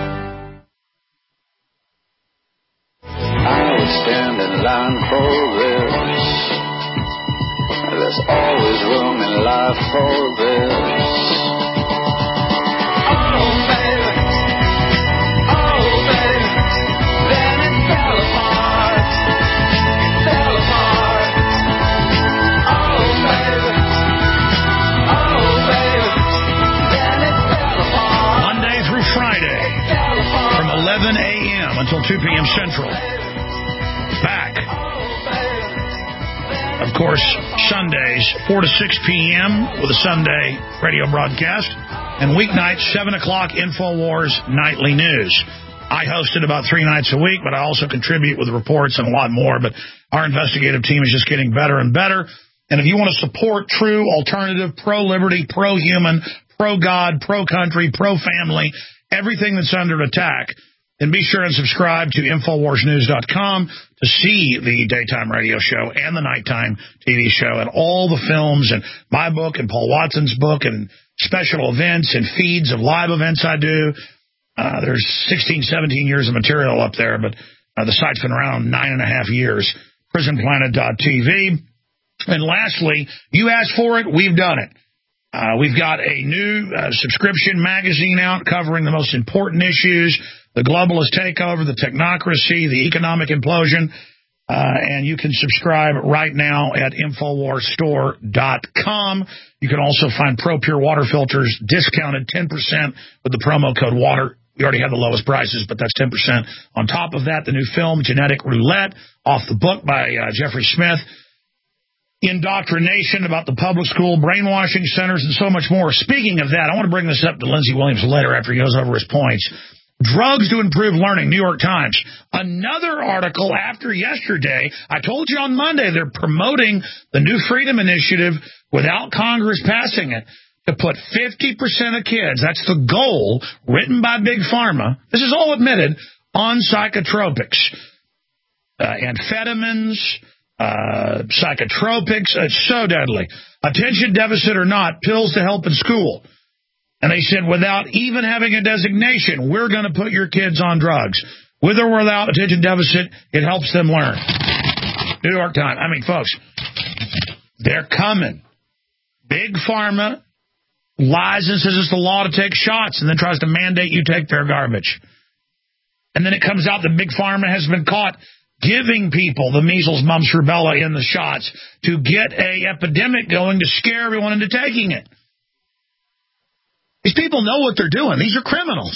Stand in line for this. There's always room in life for this. Oh, baby. Oh, baby. Then it fell apart. Fell apart. Oh, baby. Oh, baby. Then it fell apart. Monday through Friday from 11 a.m. until 2 p.m. Central. Back. Of course, Sundays, 4 to 6 p.m. with a Sunday radio broadcast. And weeknights, 7 o'clock, InfoWars Nightly News. I host it about 3 nights a week, but I also contribute with reports and a lot more. But our investigative team is just getting better and better. And if you want to support true, alternative, pro-liberty, pro-human, pro-God, pro-country, pro-family, everything that's under attack, then be sure and subscribe to InfoWarsNews.com to see the daytime radio show and the nighttime TV show and all the films and my book and Paul Watson's book and special events and feeds of live events I do. There's 16, 17 years of material up there, but the site's been around 9.5 years. PrisonPlanet.tv. And lastly, you asked for it, we've done it. We've got a new subscription magazine out covering the most important issues, the globalist takeover, the technocracy, the economic implosion, and you can subscribe right now at InfoWarsStore.com. You can also find ProPure water filters discounted 10% with the promo code WATER. You already have the lowest prices, but that's 10% on top of that. The new film, Genetic Roulette, off the book by Jeffrey Smith. Indoctrination about the public school, brainwashing centers, and so much more. Speaking of that, I want to bring this up to Lindsey Williams later after he goes over his points. Drugs to improve learning, New York Times. Another article after yesterday. I told you on Monday they're promoting the New Freedom Initiative without Congress passing it to put 50% of kids, that's the goal, written by Big Pharma, this is all admitted, on psychotropics. Amphetamines, psychotropics, it's so deadly. Attention deficit or not, pills to help in school. And they said, without even having a designation, we're going to put your kids on drugs. With or without attention deficit, it helps them learn. New York Times. I mean, folks, they're coming. Big Pharma lies and says it's the law to take shots and then tries to mandate you take their garbage. And then it comes out that Big Pharma has been caught giving people the measles, mumps, rubella in the shots to get a epidemic going to scare everyone into taking it. These people know what they're doing. These are criminals.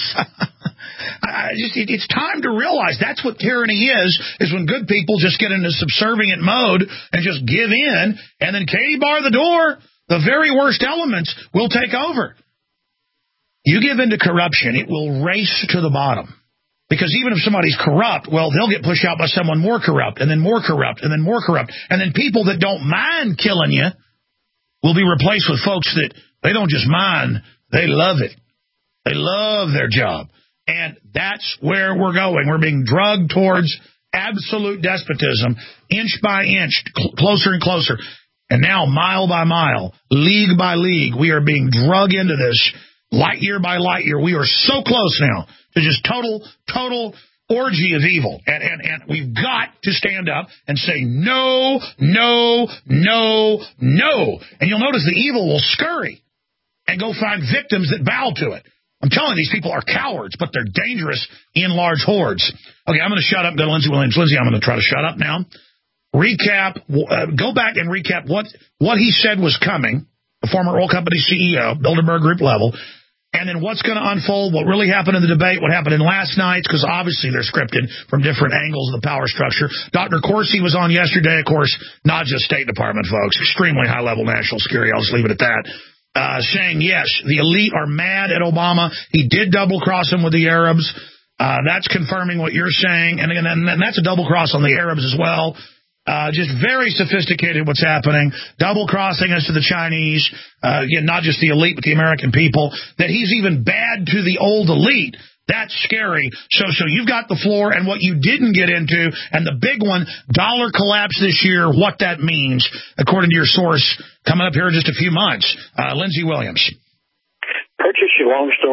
It's time to realize that's what tyranny is when good people just get into subservient mode and just give in, and then Katie bar the door, the very worst elements will take over. You give in to corruption, it will race to the bottom. Because even if somebody's corrupt, well, they'll get pushed out by someone more corrupt, and then more corrupt, and then more corrupt. And then people that don't mind killing you will be replaced with folks that they don't just mind, they love it. They love their job. And that's where we're going. We're being drugged towards absolute despotism, inch by inch, closer and closer. And now, mile by mile, league by league, we are being drugged into this, light year by light year. We are so close now to just total orgy of evil. And we've got to stand up and say, no, no, no, no. And you'll notice the evil will scurry and go find victims that bow to it. I'm telling you, these people are cowards, but they're dangerous in large hordes. Okay, I'm going to shut up and go to Lindsey Williams. Lindsey, I'm going to try to shut up now. Recap, go back and recap what he said was coming, the former oil company CEO, Bilderberg Group level, and then what's going to unfold, what really happened in the debate, what happened in last night's, because obviously they're scripted from different angles of the power structure. Dr. Corsi was on yesterday, of course, not just State Department folks, extremely high-level national security, I'll just leave it at that. Saying, yes, the elite are mad at Obama. He did double-cross him with the Arabs. That's confirming what you're saying. And that's a double-cross on the Arabs as well. Just very sophisticated what's happening. Double-crossing us to the Chinese. Again, not just the elite, but the American people. That he's even bad to the old elite. That's scary. So you've got the floor and what you didn't get into. And the big one, dollar collapse this year, what that means, according to your source, coming up here in just a few months. Lindsey Williams. Purchase your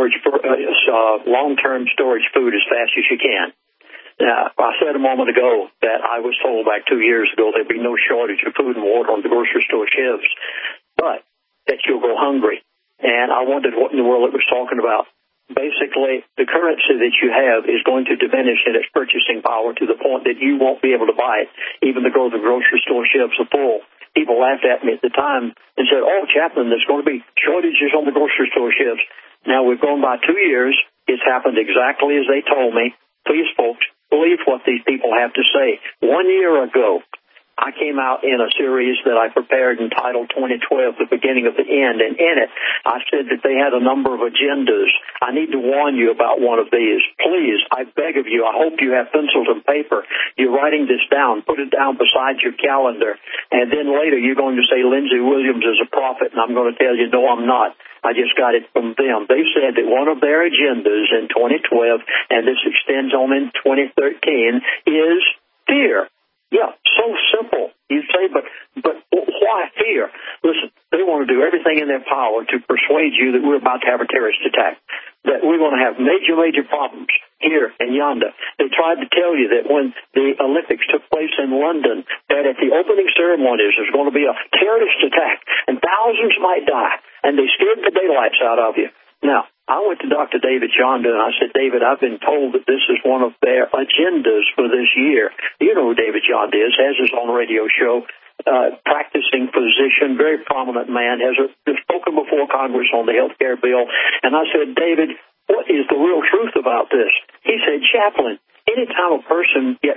long-term storage food as fast as you can. Now, I said a moment ago that I was told back 2 years ago there'd be no shortage of food and water on the grocery store shelves, but that you'll go hungry. And I wondered what in the world it was talking about. Basically, the currency that you have is going to diminish in its purchasing power to the point that you won't be able to buy it, even though the grocery store shelves are full. People laughed at me at the time and said, oh, Chaplain, there's going to be shortages on the grocery store shelves. Now, we've gone by 2 years. It's happened exactly as they told me. Please, folks, believe what these people have to say. 1 year ago, I came out in a series that I prepared entitled 2012, The Beginning of the End, and in it, I said that they had a number of agendas. I need to warn you about one of these. Please, I beg of you, I hope you have pencils and paper. You're writing this down. Put it down beside your calendar, and then later you're going to say Lindsey Williams is a prophet, and I'm going to tell you, no, I'm not. I just got it from them. They said that one of their agendas in 2012, and this extends on in 2013, is fear. Yeah, so simple. You say, but why fear? Listen, they want to do everything in their power to persuade you that we're about to have a terrorist attack, that we're going to have major problems here and yonder. They tried to tell you that when the Olympics took place in London, that at the opening ceremonies there's going to be a terrorist attack and thousands might die, and they scared the daylights out of you. Now, I went to Dr. David Jonda, and I said, David, I've been told that this is one of their agendas for this year. You know who David Jonda is, has his own radio show, practicing physician, very prominent man, has spoken before Congress on the health care bill. And I said, David, what is the real truth about this? He said, Chaplain, anytime a person gets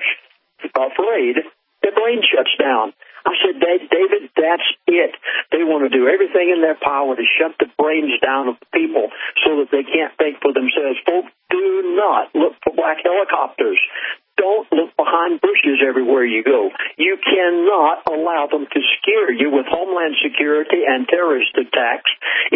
afraid, their brain shuts down. I said, David, that's it. They want to do everything in their power to shut the brains down of people so that they can't think for themselves. Folks, do not look for black helicopters. Don't look behind bushes everywhere you go. You cannot allow them to scare you with Homeland Security and terrorist attacks.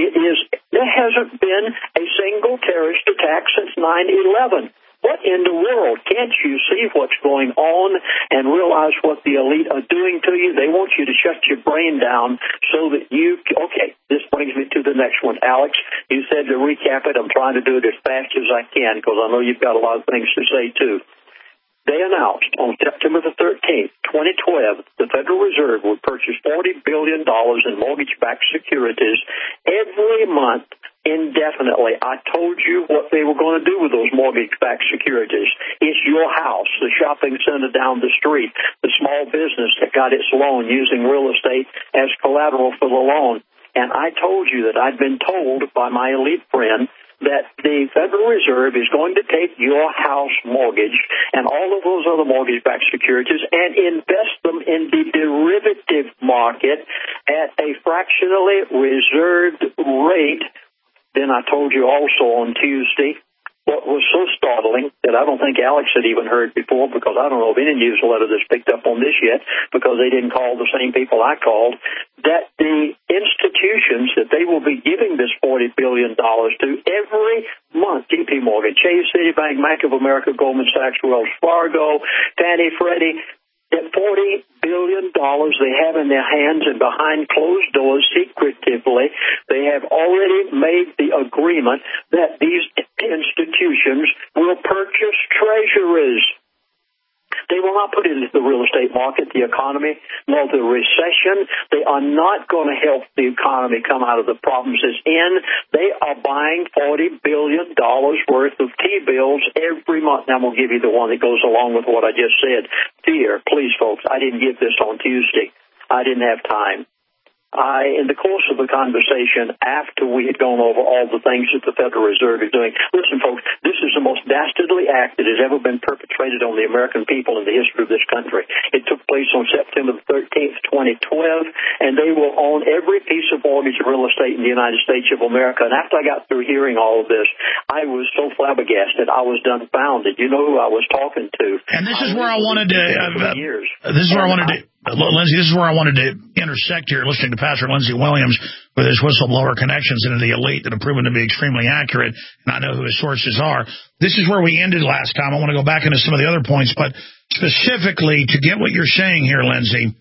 There hasn't been a single terrorist attack since 9/11. What in the world? Can't you see what's going on and realize what the elite are doing to you? They want you to shut your brain down so that you... Okay, this brings me to the next one. Alex, you said to recap it. I'm trying to do it as fast as I can because I know you've got a lot of things to say, too. They announced on September the 13th, 2012, the Federal Reserve would purchase $40 billion in mortgage-backed securities every month indefinitely. I told you what they were going to do with those mortgage-backed securities. It's your house, the shopping center down the street, the small business that got its loan using real estate as collateral for the loan. And I told you that I'd been told by my elite friend that the Federal Reserve is going to take your house mortgage and all of those other mortgage-backed securities and invest them in the derivative market at a fractionally reserved rate. Then I told you also on Tuesday what was so startling that I don't think Alex had even heard before, because I don't know of any newsletter that's picked up on this yet, because they didn't call the same people I called, that the institutions that they will be giving this $40 billion to every month, JP Morgan, Chase, Citibank, Bank of America, Goldman Sachs, Wells Fargo, Fannie, Freddie, that $40 billion they have in their hands and behind closed doors secretively, they have already made the agreement that these institutions will purchase treasuries. They will not put it into the real estate market, the economy, nor the recession. They are not going to help the economy come out of the problems it's in. They are buying $40 billion worth of T-bills every month. Now, I'm going to give you the one that goes along with what I just said. Fear, please, folks. I didn't give this on Tuesday. I didn't have time. In the course of the conversation, after we had gone over all the things that the Federal Reserve is doing, listen, folks, this is the most dastardly act that has ever been perpetrated on the American people in the history of this country. It took place on September the 13th, 2012, and they will own every piece of mortgage real estate in the United States of America. And after I got through hearing all of this, I was so flabbergasted. I was dumbfounded. You know who I was talking to. And this is where I wanted to... Lindsay, this is where I wanted to intersect here, listening to Pastor Lindsey Williams with his whistleblower connections into the elite that have proven to be extremely accurate, and I know who his sources are. This is where we ended last time. I want to go back into some of the other points, but specifically to get what you're saying here, Lindsay,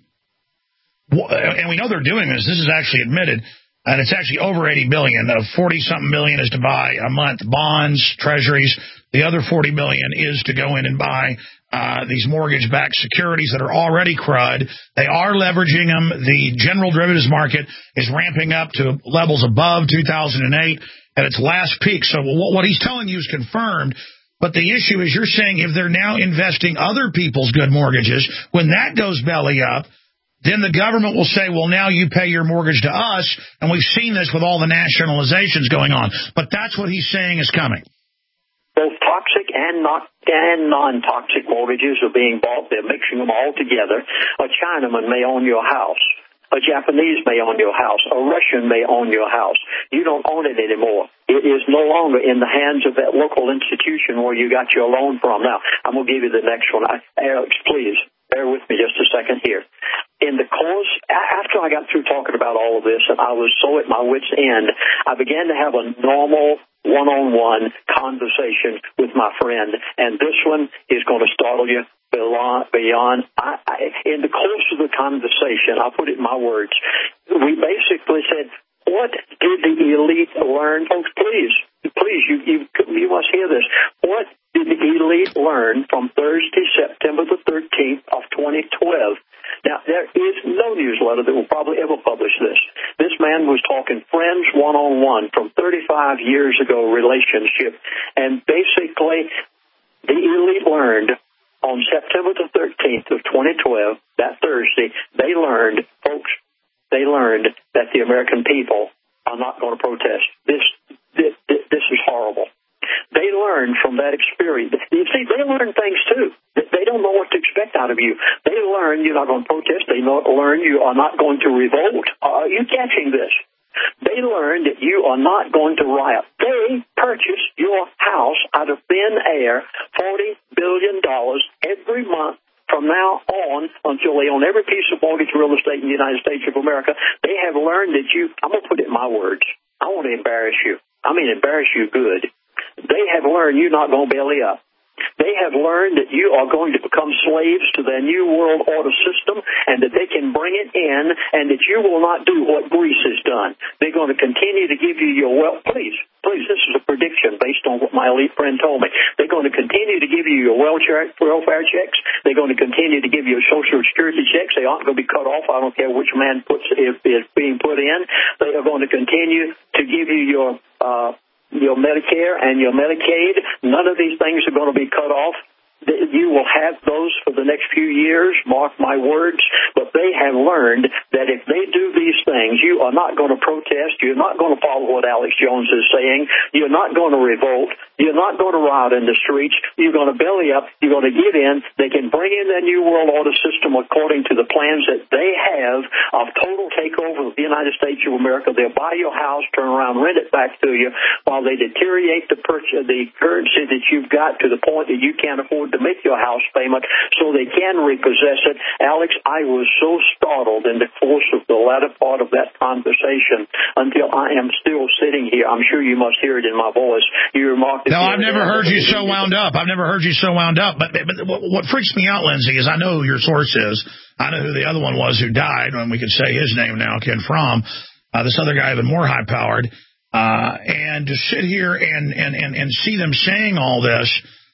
and we know they're doing this. This is actually admitted, and it's actually over $80 billion. 40-something billion is to buy a month bonds, treasuries. The other $40 billion is to go in and buy these mortgage-backed securities that are already crud. They are leveraging them. The general derivatives market is ramping up to levels above 2008 at its last peak. So what he's telling you is confirmed. But the issue is you're saying if they're now investing other people's good mortgages, when that goes belly up, then the government will say, well, now you pay your mortgage to us. And we've seen this with all the nationalizations going on. But that's what he's saying is coming. Both toxic and non-toxic mortgages are being bought. They're mixing them all together. A Chinaman may own your house. A Japanese may own your house. A Russian may own your house. You don't own it anymore. It is no longer in the hands of that local institution where you got your loan from. Now, I'm going to give you the next one. Alex, please, bear with me just a second here. In the course, after I got through talking about all of this, and I was so at my wit's end, I began to have a normal one-on-one conversation with my friend, and this one is going to startle you beyond. In the course of the conversation, I'll put it in my words, we basically said, what did the elite learn? Folks, please, you must hear this. What did the elite learn from Thursday, September the 13th of 2012? Now, there is no newsletter that will probably ever publish this. This man was talking friends one-on-one from 35 years ago relationship, and basically the elite learned on September the 13th of 2012, that Thursday, they learned that the American people are not going to protest. This is horrible. learned from that experience. You see, they learn things too. They don't know what to expect out of you. They learn you're not going to protest. They learn you are not going to revolt. Are you catching this? They learned that you are not going to riot. They purchase your house out of thin air, $40 billion every month from now on until they own every piece of mortgage real estate in the United States of America. They have learned that I'm going to put it in my words. I want to embarrass you. I mean, embarrass you good. They have learned you're not going to belly up. They have learned that you are going to become slaves to their new world order system and that they can bring it in and that you will not do what Greece has done. They're going to continue to give you your wealth. Please, this is a prediction based on what my elite friend told me. They're going to continue to give you your welfare checks. They're going to continue to give you Social Security checks. They aren't going to be cut off. I don't care which man is being put in. They are going to continue to give you your Medicare and your Medicaid. None of these things are going to be cut off. You will have those for the next few years, mark my words, but they have learned that if they do these things, you are not going to protest, you're not going to follow what Alex Jones is saying, you're not going to revolt, you're not going to riot in the streets, you're going to belly up, you're going to give in. They can bring in their new world order system according to the plans that they have of total takeover of the United States of America. They'll buy your house, turn around, rent it back to you while they deteriorate the currency that you've got to the point that you can't afford to make your house payment so they can repossess it. Alex, I was so startled in the course of the latter part of that conversation until I am still sitting here. I'm sure you must hear it in my voice. You remarked... No, I've never heard you so wound up. But what freaks me out, Lindsay, is I know who your source is. I know who the other one was who died, and we can say his name now, Ken Fromm. This other guy, even more high-powered. And to sit here and see them saying all this...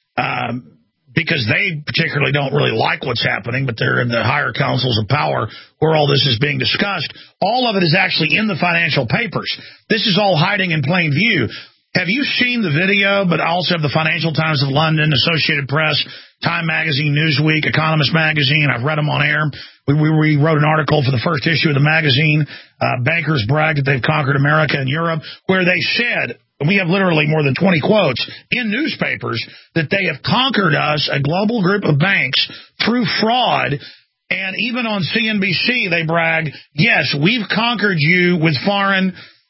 because they particularly don't really like what's happening, but they're in the higher councils of power where all this is being discussed. All of it is actually in the financial papers. This is all hiding in plain view. Have you seen the video? But I also have the Financial Times of London, Associated Press, Time Magazine, Newsweek, Economist Magazine. I've read them on air. We wrote an article for the first issue of the magazine. Bankers brag that they've conquered America and Europe, where they said... We have literally more than 20 quotes in newspapers that they have conquered us, a global group of banks, through fraud. And even on CNBC, they brag, yes, we've conquered you with foreign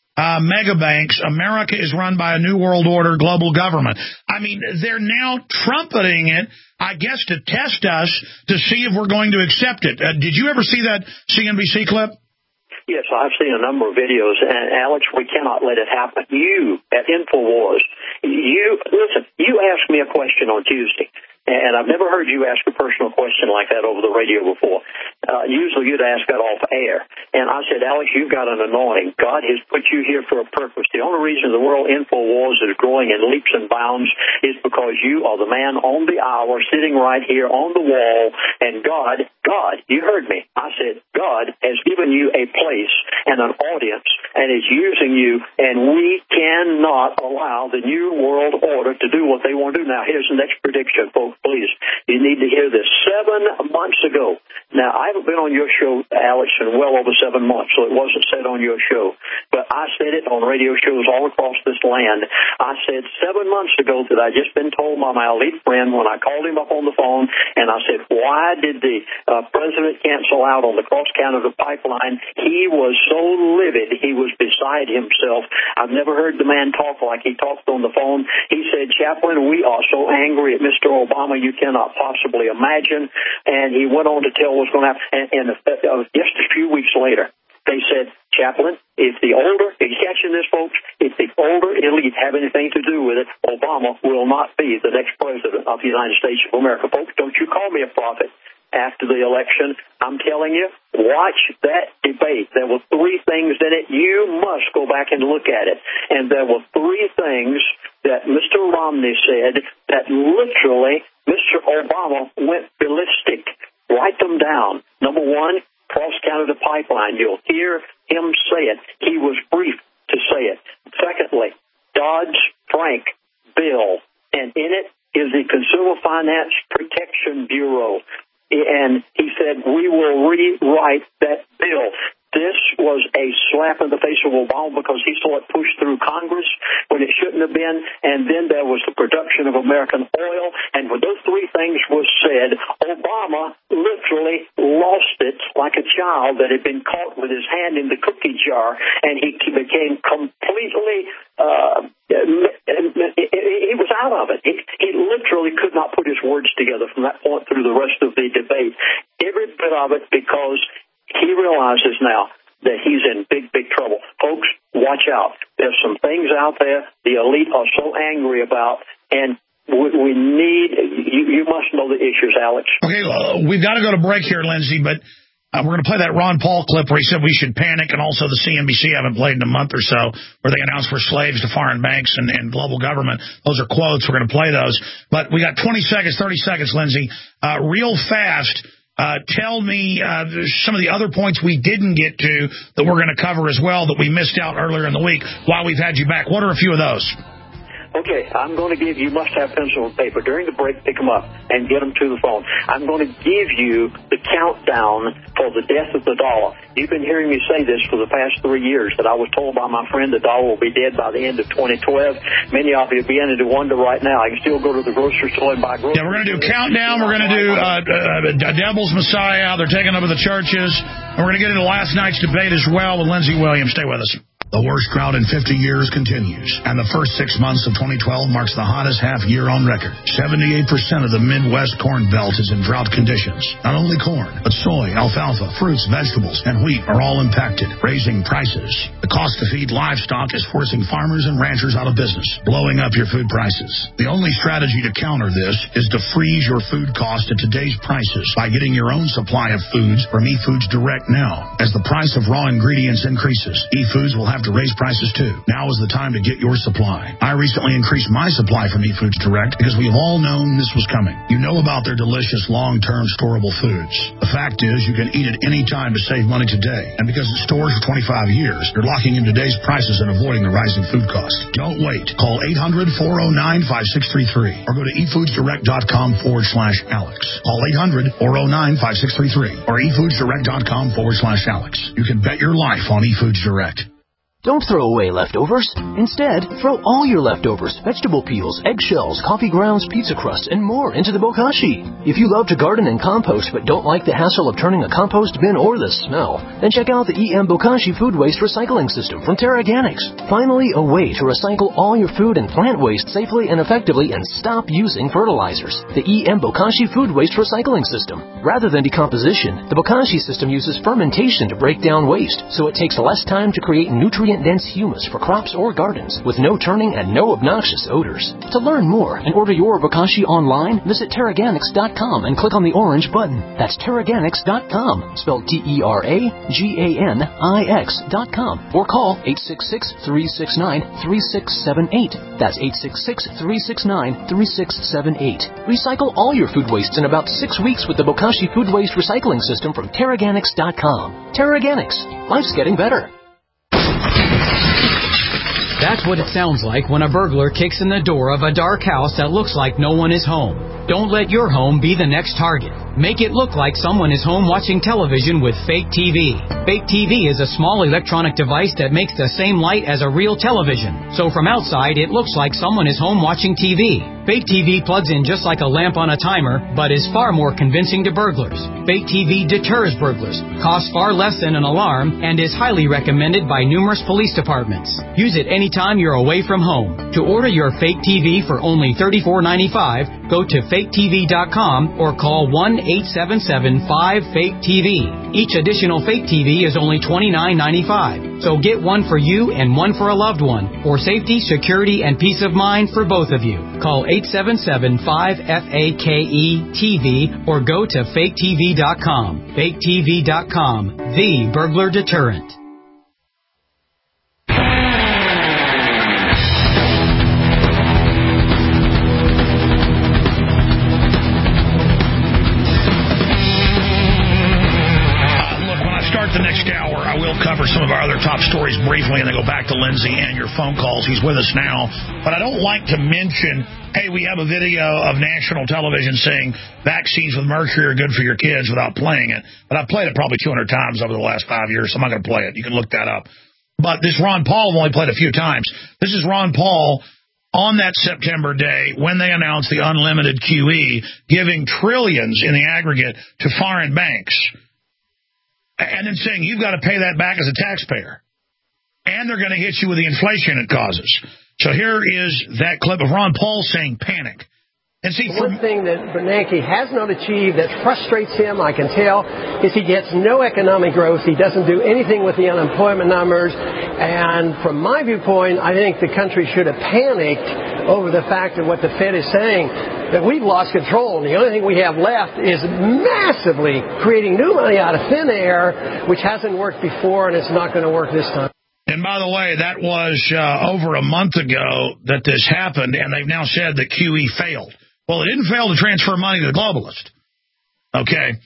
mega banks. America is run by a new world order global government. I mean, they're now trumpeting it, I guess, to test us to see if we're going to accept it. Did you ever see that CNBC clip? Yes, I've seen a number of videos, and Alex, we cannot let it happen. You, at InfoWars, you asked me a question on Tuesday, and I've never heard you ask a personal question like that over the radio before. Usually you'd ask that off air. And I said, Alex, you've got an anointing. God has put you here for a purpose. The only reason the world InfoWars is growing in leaps and bounds is because you are the man on the hour sitting right here on the wall. And God, you heard me. I said, God has given you a place and an audience and is using you, and we cannot allow the new world order to do what they want to do. Now, here's the next prediction, folks. Please, you need to hear this. 7 months ago, now I haven't been on your show, Alex, in well over 7 months, so it wasn't said on your show, but I said it on radio shows all across this land. I said 7 months ago that I'd just been told by my elite friend when I called him up on the phone, and I said, why did the president cancel out on the Cross-Canada pipeline? He was so livid. He was beside himself. I've never heard the man talk like he talked on the phone. He said, Chaplain, we are so angry at Mr. Obama you cannot possibly imagine. And he went on to tell what's going to happen. And just a few weeks later, they said, Chaplain, if the older, are you catching this, folks? If the older elite have anything to do with it, Obama will not be the next president of the United States of America. Folks, don't you call me a prophet. After the election, I'm telling you, watch that debate. There were 3 things in it. You must go back and look at it. And there were 3 things that Mr. Romney said that literally Mr. Obama went ballistic. Write them down. Number 1, Cross-Canada pipeline. You'll hear him say it. He was brief to say it. Secondly, Dodd-Frank bill. And in it is the Consumer Finance Protection Bureau. And he said, we will rewrite that bill. This was a slap in the face of Obama because he saw it pushed through Congress when it shouldn't have been. And then there was the production of American oil. And when those three things were said, Obama literally lost it like a child that had been caught with his hand in the cookie jar, and he became completely he was out of it. He literally could not put his words together from that point through the rest of the debate. Every bit of it, because he realizes now that he's in big, big trouble. Folks, watch out. There's some things out there the elite are so angry about, and we need, you must know the issues, Alex. Okay, we've got to go to break here, Lindsay, but we're going to play that Ron Paul clip where he said we should panic, and also the CNBC haven't played in a month or so, where they announced we're slaves to foreign banks and global government. Those are quotes. We're going to play those. But we got 20 seconds, 30 seconds, Lindsay. Real fast, tell me some of the other points we didn't get to that we're going to cover as well that we missed out earlier in the week while we've had you back. What are a few of those? Okay, I'm going to give you, must have pencil and paper. During the break, pick them up and get them to the phone. I'm going to give you the countdown for the death of the dollar. You've been hearing me say this for the past 3 years, that I was told by my friend the dollar will be dead by the end of 2012. Many of you are beginning to wonder right now. I can still go to the grocery store and buy groceries. Yeah, we're going to do countdown. We're going to do Devil's Messiah. They're taking over the churches. And we're going to get into last night's debate as well with Lindsey Williams. Stay with us. The worst drought in 50 years continues, and the first 6 months of 2012 marks the hottest half year on record. 78% of the Midwest corn belt is in drought conditions. Not only corn, but soy, alfalfa, fruits, vegetables, and wheat are all impacted, raising prices. The cost to feed livestock is forcing farmers and ranchers out of business, blowing up your food prices. The only strategy to counter this is to freeze your food cost at today's prices by getting your own supply of foods from eFoods Direct now. As the price of raw ingredients increases, eFoods will have to raise prices too. Now is the time to get your supply. I recently increased my supply from eFoods Direct because we have all known this was coming. You know about their delicious long-term storable foods. The fact is you can eat it any time to save money today. And because it stores for 25 years, you're locking in today's prices and avoiding the rising food costs. Don't wait. Call 800-409-5633 or go to efoodsdirect.com/Alex. Call 800-409-5633 or efoodsdirect.com/Alex. You can bet your life on eFoods Direct. Don't throw away leftovers. Instead, throw all your leftovers, vegetable peels, eggshells, coffee grounds, pizza crust, and more into the bokashi. If you love to garden and compost but don't like the hassle of turning a compost bin or the smell, then check out the EM Bokashi Food Waste Recycling System from Terraganics. Finally, a way to recycle all your food and plant waste safely and effectively and stop using fertilizers. The EM Bokashi Food Waste Recycling System. Rather than decomposition, the Bokashi system uses fermentation to break down waste, so it takes less time to create nutrient-dense humus for crops or gardens with no turning and no obnoxious odors. To learn more and order your Bokashi online, visit Terraganics.com and click on the orange button. That's Terraganics.com, spelled Terraganix.com, or call 866-369-3678. That's 866-369-3678. Recycle all your food wastes in about 6 weeks with the Bokashi Food Waste Recycling System from Terraganics.com. Terraganics. Life's getting better. That's what it sounds like when a burglar kicks in the door of a dark house that looks like no one is home. Don't let your home be the next target. Make it look like someone is home watching television with Fake TV. Fake TV is a small electronic device that makes the same light as a real television. So from outside, it looks like someone is home watching TV. Fake TV plugs in just like a lamp on a timer, but is far more convincing to burglars. Fake TV deters burglars, costs far less than an alarm, and is highly recommended by numerous police departments. Use it anytime you're away from home. To order your Fake TV for only $34.95, go to faketv.com or call 1-877-5-FAKE-TV. Each additional Fake TV is only $29.95. So get one for you and one for a loved one, for safety, security, and peace of mind for both of you. Call 877-5-FAKE-TV or go to faketv.com. Faketv.com, the burglar deterrent. The next hour, I will cover some of our other top stories briefly and then go back to Lindsay and your phone calls. He's with us now. But I don't like to mention, hey, we have a video of national television saying vaccines with mercury are good for your kids without playing it. But I've played it probably 200 times over the last 5 years, so I'm not going to play it. You can look that up. But this Ron Paul I've only played a few times. This is Ron Paul on that September day when they announced the unlimited QE, giving trillions in the aggregate to foreign banks. And then saying you've got to pay that back as a taxpayer. And they're going to hit you with the inflation it causes. So here is that clip of Ron Paul saying panic. And see, one thing that Bernanke has not achieved that frustrates him, I can tell, is he gets no economic growth. He doesn't do anything with the unemployment numbers. And from my viewpoint, I think the country should have panicked over the fact of what the Fed is saying, that we've lost control. And the only thing we have left is massively creating new money out of thin air, which hasn't worked before, and it's not going to work this time. And by the way, that was over a month ago that this happened, and they've now said that QE failed. Well, it didn't fail to transfer money to the globalist. Okay.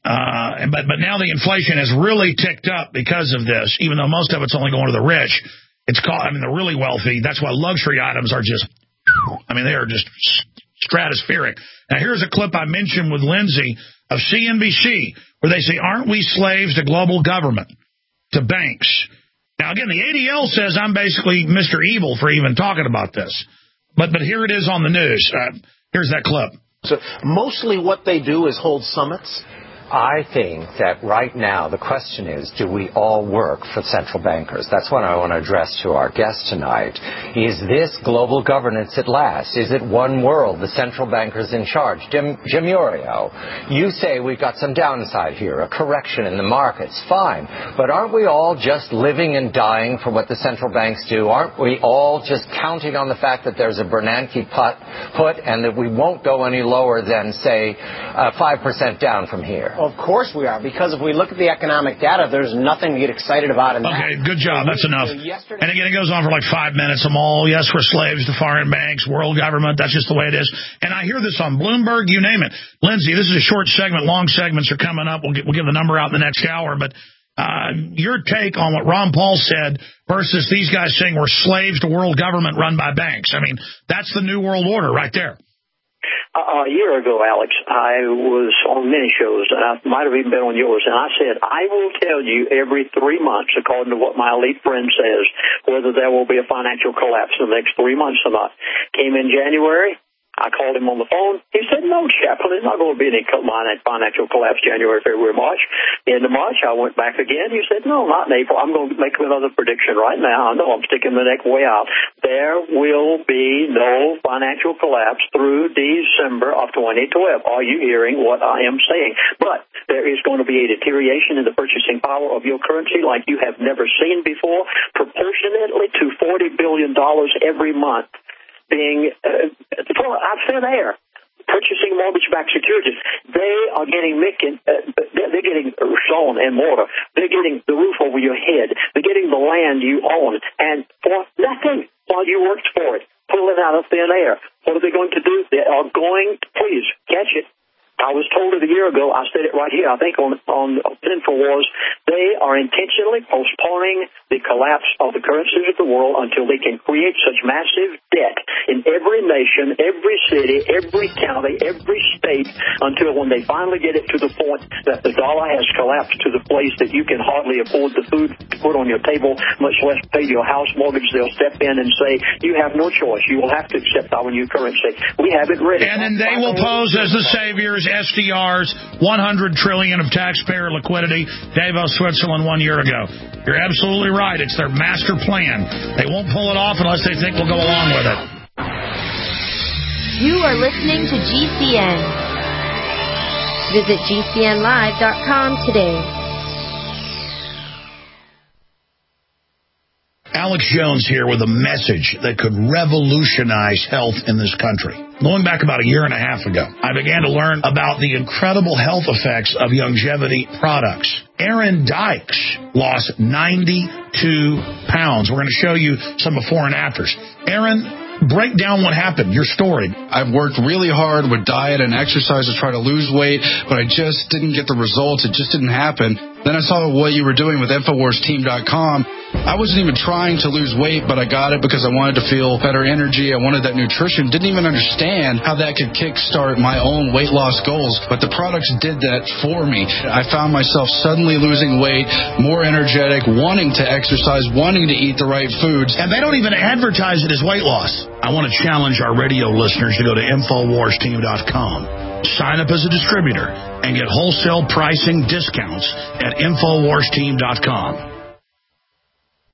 But now the inflation has really ticked up because of this, even though most of it's only going to the rich. It's called, the really wealthy. That's why luxury items are just, they are just stratospheric. Now, here's a clip I mentioned with Lindsay of CNBC where they say, aren't we slaves to global government, to banks? Now, again, the ADL says I'm basically Mr. Evil for even talking about this. But here it is on the news. Here's that clip. So mostly what they do is hold summits. I think that right now the question is, do we all work for central bankers? That's what I want to address to our guest tonight. Is this global governance at last? Is it one world, the central bankers in charge? Jim Iorio, you say we've got some downside here, a correction in the markets. Fine. But aren't we all just living and dying for what the central banks do? Aren't we all just counting on the fact that there's a Bernanke put and that we won't go any lower than, say, 5% down from here? Of course we are, because if we look at the economic data, there's nothing to get excited about in that. Okay, good job. That's enough. And again, it goes on for like 5 minutes. Yes, we're slaves to foreign banks, world government. That's just the way it is. And I hear this on Bloomberg, you name it. Lindsay, this is a short segment. Long segments are coming up. We'll give the number out in the next hour. But your take on what Ron Paul said versus these guys saying we're slaves to world government run by banks. That's the new world order right there. A year ago, Alex, I was on many shows, and I might have even been on yours, and I said, I will tell you every 3 months, according to what my elite friend says, whether there will be a financial collapse in the next 3 months or not. Came in January. I called him on the phone. He said, no, Chaplain, there's not going to be any financial collapse January, February, March. Into March, I went back again. He said, no, not in April. I'm going to make another prediction right now. I know I'm sticking the neck way out. There will be no financial collapse through December of 2012. Are you hearing what I am saying? But there is going to be a deterioration in the purchasing power of your currency like you have never seen before, proportionately to $40 billion every month. Being out thin air, purchasing mortgage-backed securities, they are getting they're getting stone and mortar. They're getting the roof over your head. They're getting the land you own, and for nothing while you worked for it, pulling out of thin air. What are they going to do? They are going to, please catch it. I was told it a year ago. I said it right here. I think on InfoWars, they are intentionally postponing the collapse of the currencies of the world until they can create such massive debt in every nation, every city, every county, every state, until when they finally get it to the point that the dollar has collapsed to the place that you can hardly afford the food to put on your table, much less pay your house mortgage. They'll step in and say, you have no choice. You will have to accept our new currency. We have it ready. And then they will pose as the saviors, SDRs, $100 trillion of taxpayer liquidity, Davos, Switzerland 1 year ago. You're absolutely right. It's their master plan. They won't pull it off unless they think we'll go along with it. You are listening to GCN. Visit GCNlive.com today. Alex Jones here with a message that could revolutionize health in this country. Going back about a year and a half ago, I began to learn about the incredible health effects of longevity products. Aaron Dykes lost 92 pounds. We're going to show you some before and afters. Aaron Break down what happened, your story. I've worked really hard with diet and exercise to try to lose weight, but I just didn't get the results. It just didn't happen. Then I saw what you were doing with InfoWarsTeam.com. I wasn't even trying to lose weight, but I got it because I wanted to feel better energy. I wanted that nutrition. Didn't even understand how that could kickstart my own weight loss goals, but the products did that for me. I found myself suddenly losing weight, more energetic, wanting to exercise, wanting to eat the right foods. And they don't even advertise it as weight loss. I want to challenge our radio listeners to go to InfoWarsTeam.com. Sign up as a distributor and get wholesale pricing discounts at InfoWarsTeam.com.